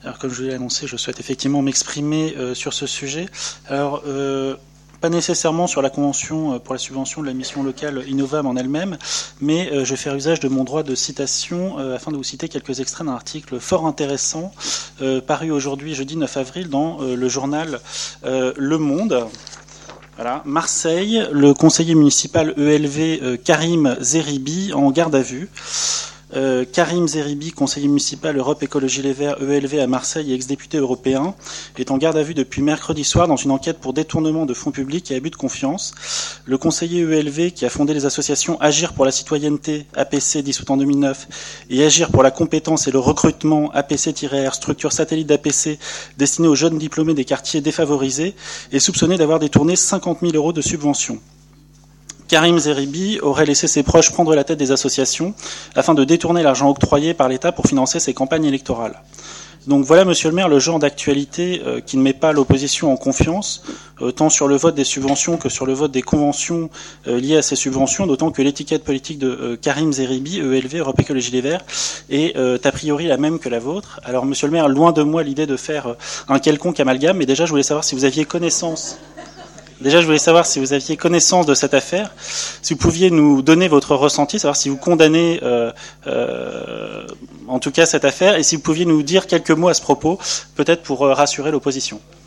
Alors, comme je l'ai annoncé, je souhaite effectivement m'exprimer sur ce sujet. Alors, pas nécessairement sur la convention pour la subvention de la mission locale Innovam en elle-même, mais je vais faire usage de mon droit de citation afin de vous citer quelques extraits d'un article fort intéressant paru aujourd'hui, jeudi 9 avril, dans le journal Le Monde. Voilà. Marseille, le conseiller municipal ELV Karim Zeribi en garde à vue. Karim Zeribi, conseiller municipal Europe Écologie Les Verts ELV à Marseille et ex-député européen, est en garde à vue depuis mercredi soir dans une enquête pour détournement de fonds publics et abus de confiance. Le conseiller ELV, qui a fondé les associations Agir pour la citoyenneté, APC, dissoute en 2009, et Agir pour la compétence et le recrutement, APC-R, structure satellite d'APC destinée aux jeunes diplômés des quartiers défavorisés, est soupçonné d'avoir détourné 50 000 € de subventions. Karim Zeribi aurait laissé ses proches prendre la tête des associations afin de détourner l'argent octroyé par l'État pour financer ses campagnes électorales. Donc voilà, monsieur le maire, le genre d'actualité qui ne met pas l'opposition en confiance, tant sur le vote des subventions que sur le vote des conventions liées à ces subventions, d'autant que l'étiquette politique de Karim Zeribi, ELV, Europe Écologie Les Verts, est a priori la même que la vôtre. Alors monsieur le maire, loin de moi l'idée de faire un quelconque amalgame, mais déjà je voulais savoir si vous aviez connaissance... Déjà, je voulais savoir si vous aviez connaissance de cette affaire, si vous pouviez nous donner votre ressenti, savoir si vous condamnez en tout cas cette affaire, et si vous pouviez nous dire quelques mots à ce propos, peut-être pour rassurer l'opposition.